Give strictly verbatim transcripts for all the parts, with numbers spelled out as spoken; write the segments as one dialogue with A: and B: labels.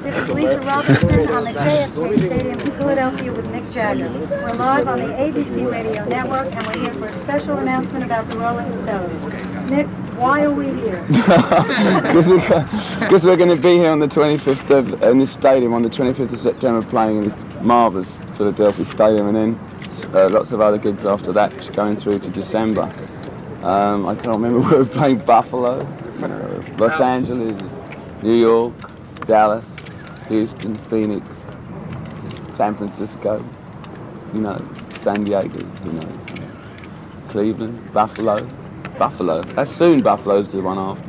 A: This is Lisa Robertson on the J F K Stadium in Philadelphia with Mick Jagger. We're live on the A B C Radio Network, and we're here for a special announcement about the Rolling Stones. Nick, why are we here?
B: Because we're going to be here on the twenty-fifth of, in this stadium on the twenty-fifth of September, playing in this marvellous Philadelphia Stadium, and then uh, lots of other gigs after that, going through to December. Um, I can't remember, we were playing Buffalo, uh, Los Angeles, New York, Dallas, Houston, Phoenix, San Francisco, you know, San Diego, you know, Cleveland, Buffalo. Buffalo. That's soon Buffalo's the one after,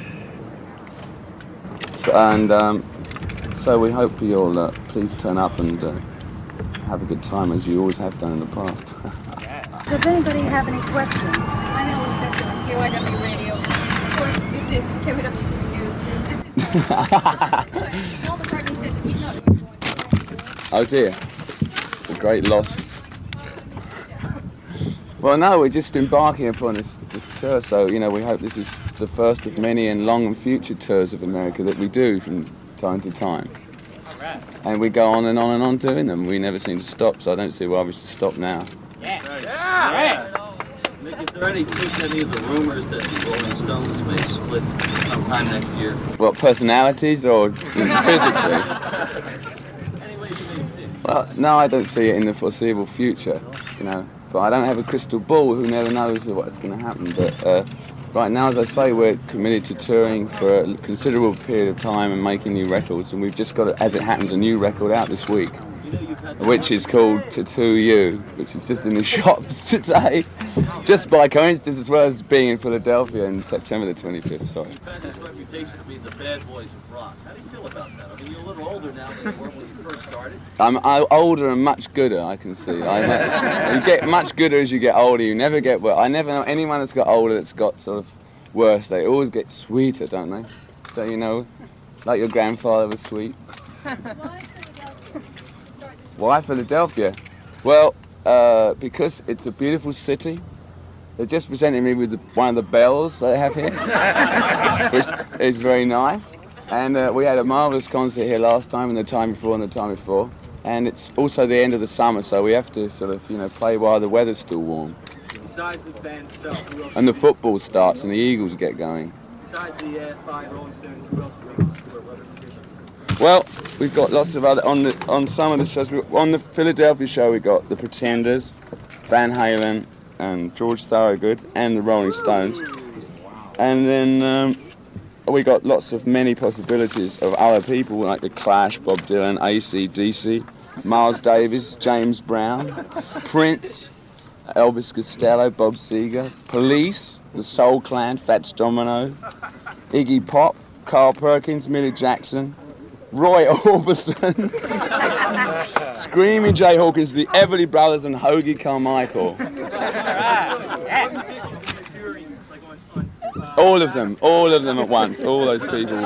B: yeah. So, and um, so we hope you'll uh, please turn up and uh, have a good time as you always have done in the past.
A: Does anybody have any questions?
C: I know we said on K Y W Radio. Of course, this is K Y W News. This is Paul McCartney said that he's not going to.
B: Oh dear. It's a great loss. Well, no, we're just embarking upon this, this tour, so, you know, we hope this is the first of many and long and future tours of America that we do from time to time.
D: Right.
B: And we go on and on and on doing them. We never seem to stop, so I don't see why we should stop now.
D: Yeah. Yeah. Right.
E: Nick, is there any truth to any of the rumors that the Rolling Stones may split sometime next year?
B: What, personalities or physically?
E: Any way you may see it?
B: Well, no, I don't see it in the foreseeable future, you know. But I don't have a crystal ball, who never knows what's going to happen. But uh, right now, as I say, we're committed to touring for a considerable period of time and making new records. And we've just got, as it happens, a new record out this week, which is called Tattoo You, which is just in the shops today, just by coincidence, as well as being in Philadelphia in September the twenty-fifth, sorry.
E: You've had this reputation of being the bad boys of rock. How do you feel about that? I mean, you're a little older now than you were when you first started.
B: I'm uh, older and much gooder, I can see. I, you get much gooder as you get older, you never get worse. I never know anyone that's got older that's got sort of worse. They always get sweeter, don't they? So, you know, like your grandfather was sweet. Why Philadelphia? Well, uh, because it's a beautiful city. They just presented me with the, one of the bells they have here, which is very nice. And uh, we had a marvellous concert here last time and the time before and the time before. And it's also the end of the summer, so we have to sort of, you know, play while the weather's still warm.
D: Besides the band itself, who else?
B: And the football starts and the Eagles get going.
D: Besides the uh, five Rolling Stones, who else will make us tour? What other musicians?
B: Well, we've got lots of other, on the on some of the shows, on the Philadelphia show we got the Pretenders, Van Halen, and George Thorogood, and the Rolling Stones. And then um, we got lots of many possibilities of other people, like the Clash, Bob Dylan, A C D C, Miles Davis, James Brown, Prince, Elvis Costello, Bob Seger, Police, the Soul Clan, Fats Domino, Iggy Pop, Carl Perkins, Millie Jackson, Roy Orbison, Screaming Jay Hawkins, the Everly Brothers, and Hoagie Carmichael. All of them, all of them at once, all those people.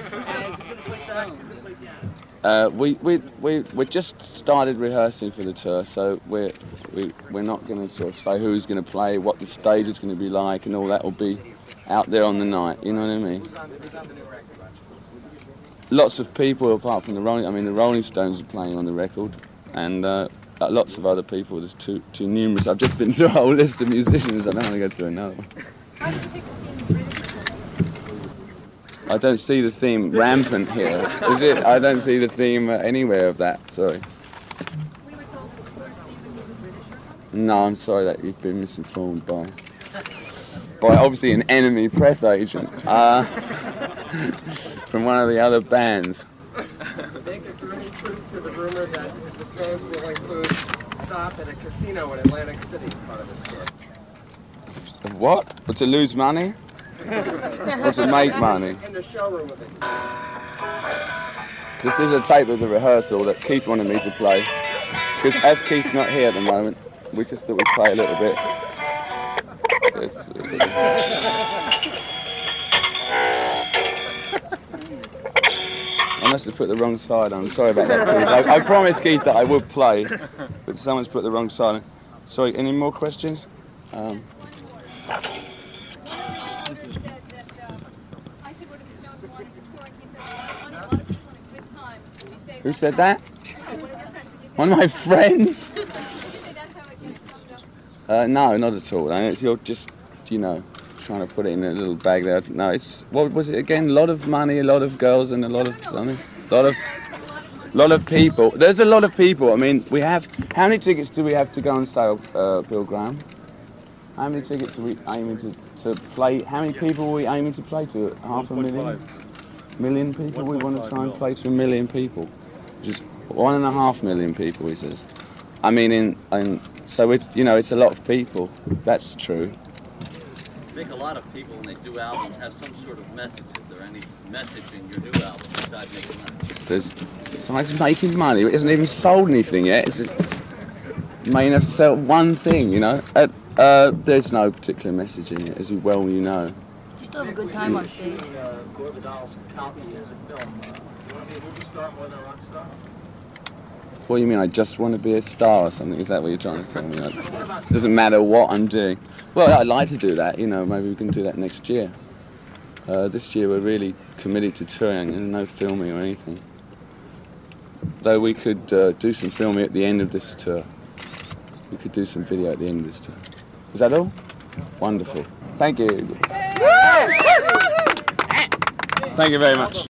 B: Uh, we we we we just started rehearsing for the tour, so we're we we're not going to sort of say who's going to play, what the stage is going to be like, and all that will be out there on the night. You know what I mean? Lots of people apart from the Rolling. I mean, the Rolling Stones are playing on the record, and uh, lots of other people. There's too too numerous. I've just been through a whole list of musicians. I don't want to go through another one. I don't see the theme rampant here. Is it? I don't see the theme uh, anywhere of that. Sorry. No, I'm sorry that you've been misinformed by by obviously an enemy press agent uh, from one of the other bands.
D: Nick, is there any truth to the rumor that the Stones will include a stop at a casino in Atlantic City as part of this tour?
B: What? Or to lose money? Or to make money?
D: In the showroom of it.
B: This is a tape of the rehearsal that Keith wanted me to play. Because as Keith's not here at the moment, we just thought we'd play a little bit. I must have put the wrong side on. Sorry about that, Keith. I, I promised Keith that I would play, but someone's put the wrong side on. Sorry, any more questions? Um,
C: I said, what if the Stones wanted to tour? And he said, well, a lot of people in a good time.
B: Who said that? One of my friends?
C: Say that's how it gets summed up.
B: Uh, no, not at all. And it's, you're just, you know, trying to put it in a little bag there. No, it's, what was it again? A lot of money, a lot of girls, and a lot of, I mean, a lot of, lot of people. There's a lot of people. I mean, we have, how many tickets do we have to go on sale, uh, Bill Graham? How many tickets are we aiming to, to play? How many people are we aiming to play to? Half a million? Million people? We want to try and play to a million people. Just one and a half million people, he says. I mean, in, in so it, you know, it's a lot of people. That's true.
E: I think a lot of people, when they do albums, have some sort of message. Is there any message in your new album besides making money?
B: There's, besides making money, it hasn't even sold anything yet. It's may have sold one thing, you know. Uh, uh, there's no particular message in it, as you well you know.
F: Just have a good time on stage.
D: Uh, Gore Vidal's copy as a film. Uh, you want to be a movie star more than a rock star?
B: What do you mean, I just want to be a star or something? Is that what you're trying to tell me? Like, it doesn't matter what I'm doing. Well, I'd like to do that, you know, maybe we can do that next year. Uh, this year we're really committed to touring and no filming or anything. Though we could uh, do some filming at the end of this tour. We could do some video at the end of this tour. Is that all? Wonderful. Thank you. Thank you very much.